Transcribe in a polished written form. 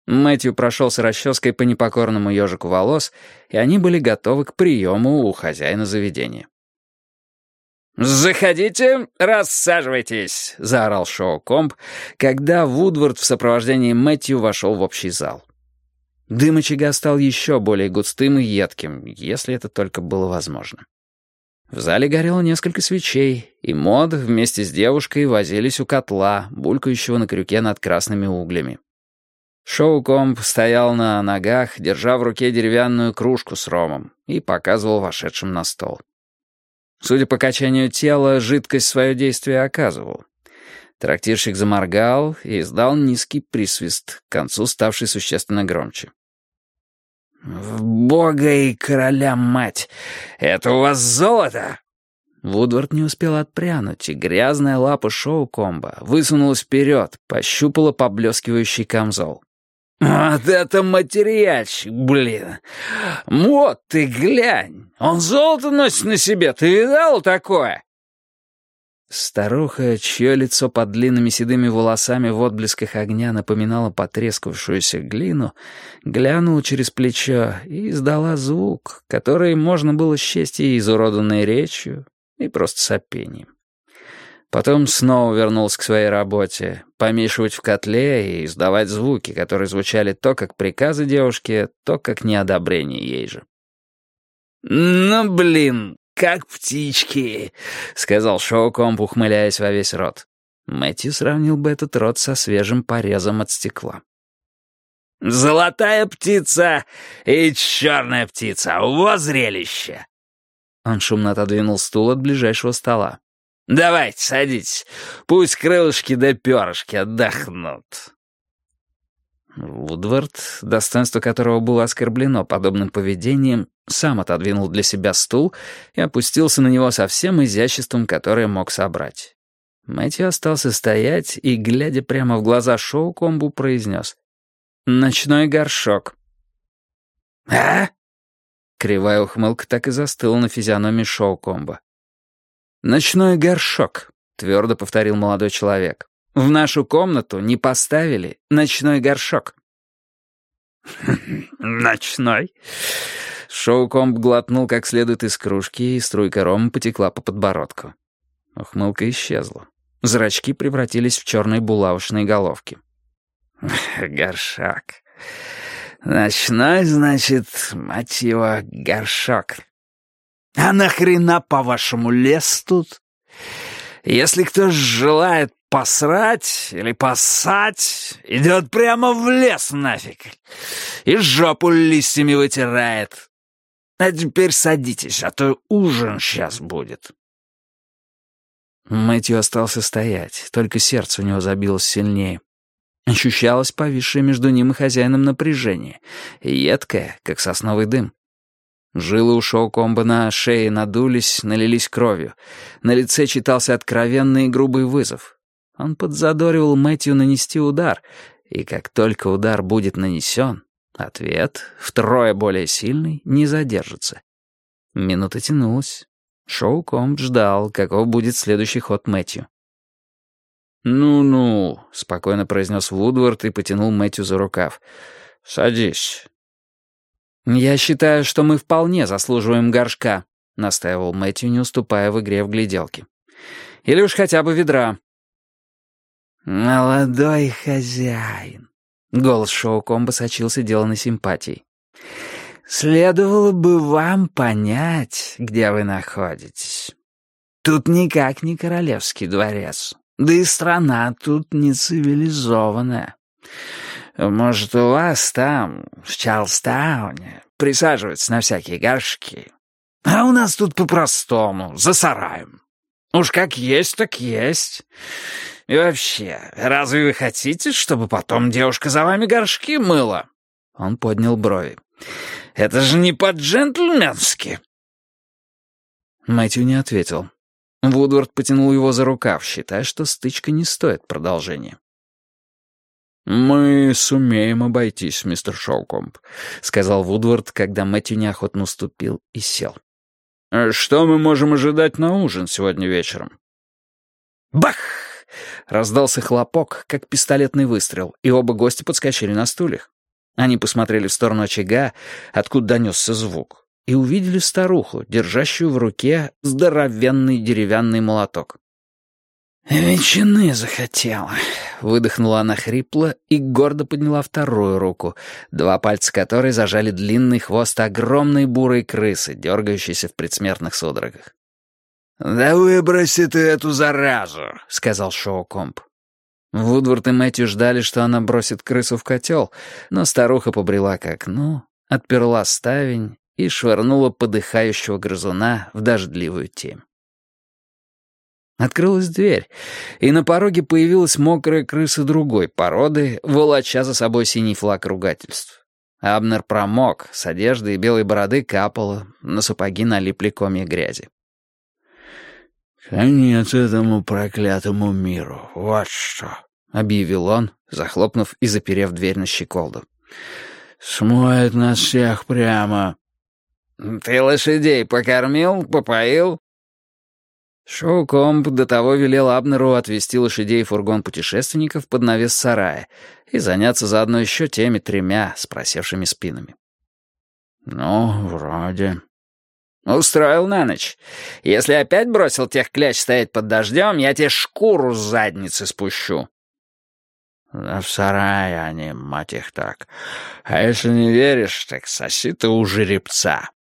Мэтью прошелся расческой по непокорному ежику волос, и они были готовы к приему у хозяина заведения. «Заходите, рассаживайтесь», — заорал Шоу-Комб, когда Вудвард в сопровождении Мэтью вошел в общий зал. Дым очага стал еще более густым и едким, если это только было возможно. В зале горело несколько свечей, и Мод вместе с девушкой возились у котла, булькающего на крюке над красными углями. Шоу-Комб стоял на ногах, держа в руке деревянную кружку с ромом, и показывал вошедшим на стол. Судя по качанию тела, жидкость свое действие оказывал. Трактирщик заморгал и издал низкий присвист, к концу ставший существенно громче. «В бога и короля мать! Это у вас золото?» Вудвард не успел отпрянуть, и грязная лапа Шоу-Комба высунулась вперед, пощупала поблескивающий камзол. «Вот это материальщик, блин! Вот ты глянь! Он золото носит на себе, ты видал такое?» Старуха, чье лицо под длинными седыми волосами в отблесках огня напоминало потрескавшуюся глину, глянула через плечо и издала звук, который можно было счесть и изуродованной речью, и просто сопением. Потом снова вернулся к своей работе, помешивать в котле и издавать звуки, которые звучали то как приказы девушке, то как неодобрение ей же. «Ну, блин, как птички», — сказал Шоу-Комб, ухмыляясь во весь рот. Мэтью сравнил бы этот рот со свежим порезом от стекла. «Золотая птица и черная птица — вот зрелище!» Он шумно отодвинул стул от ближайшего стола. «Давайте, садитесь. Пусть крылышки да перышки отдохнут». Вудвард, достоинство которого было оскорблено подобным поведением, сам отодвинул для себя стул и опустился на него со всем изяществом, которое мог собрать. Мэтью остался стоять и, глядя прямо в глаза Шоу-Комбу, произнес: «Ночной горшок». «А?» Кривая ухмылка так и застыла на физиономии Шоу-Комба. «Ночной горшок», — твердо повторил молодой человек. «В нашу комнату не поставили ночной горшок». «Ночной?» Шоу-Комб глотнул как следует из кружки, и струйка рома потекла по подбородку. Ухмылка исчезла. Зрачки превратились в черные булавочные головки. «Горшок. Ночной, значит, мать его, горшок. А нахрена, по-вашему, лес тут? Если кто желает посрать или поссать, идет прямо в лес нафиг и жопу листьями вытирает. А теперь садитесь, а то ужин сейчас будет». Мэтью остался стоять, только сердце у него забилось сильнее. Ощущалось повисшее между ним и хозяином напряжение, едкое, как сосновый дым. Жилы у Шоу-Комба на шее надулись, налились кровью. На лице читался откровенный и грубый вызов. Он подзадоривал Мэтью нанести удар, и как только удар будет нанесен, ответ, втрое более сильный, не задержится. Минута тянулась. Шоу-Комб ждал, каков будет следующий ход Мэтью. «Ну-ну», — спокойно произнес Вудвард и потянул Мэтью за рукав. «Садись». «Я считаю, что мы вполне заслуживаем горшка», — настаивал Мэтью, не уступая в игре в гляделки. «Или уж хотя бы ведра». «Молодой хозяин», — голос Шоу-Комба сочился деланной симпатией. «Следовало бы вам понять, где вы находитесь. Тут никак не королевский дворец, да и страна тут не цивилизованная. Может, у вас там, в Чарльстауне, присаживаются на всякие горшки. А у нас тут по-простому, за сараем. Уж как есть, так есть. И вообще, разве вы хотите, чтобы потом девушка за вами горшки мыла?» Он поднял брови. «Это же не по-джентльменски». Мэтью не ответил. Вудвард потянул его за рукав, считая, что стычка не стоит продолжения. «Мы сумеем обойтись, мистер Шоу-Комб», — сказал Вудвард, когда Мэтью неохотно уступил и сел. «Что мы можем ожидать на ужин сегодня вечером?» «Бах!» — раздался хлопок, как пистолетный выстрел, и оба гостя подскочили на стульях. Они посмотрели в сторону очага, откуда донесся звук, и увидели старуху, держащую в руке здоровенный деревянный молоток. «Ветчины захотела», — выдохнула она хрипло и гордо подняла вторую руку, два пальца которой зажали длинный хвост огромной бурой крысы, дергающейся в предсмертных судорогах. «Да выброси ты эту заразу», — сказал Шоу-Комп. Вудвард и Мэтью ждали, что она бросит крысу в котел, но старуха побрела к окну, отперла ставень и швырнула подыхающего грызуна в дождливую темь. Открылась дверь, и на пороге появилась мокрая крыса другой породы, волоча за собой синий флаг ругательств. Абнер промок, с одежды и белой бороды капало, на сапоги налипли комья грязи. «Конец этому проклятому миру, вот что», — объявил он, захлопнув и заперев дверь на щеколду. «Смоет нас всех прямо». «Ты лошадей покормил, попоил?» Шоу-Комп до того велел Абнеру отвезти лошадей в фургон путешественников под навес сарая и заняться заодно еще теми 3 с просевшими спинами. «Ну, вроде...» «Устроил на ночь. Если опять бросил тех кляч стоять под дождем, я тебе шкуру с задницы спущу». «Да в сарае они, мать их так. А если не веришь, так соси ты у жеребца».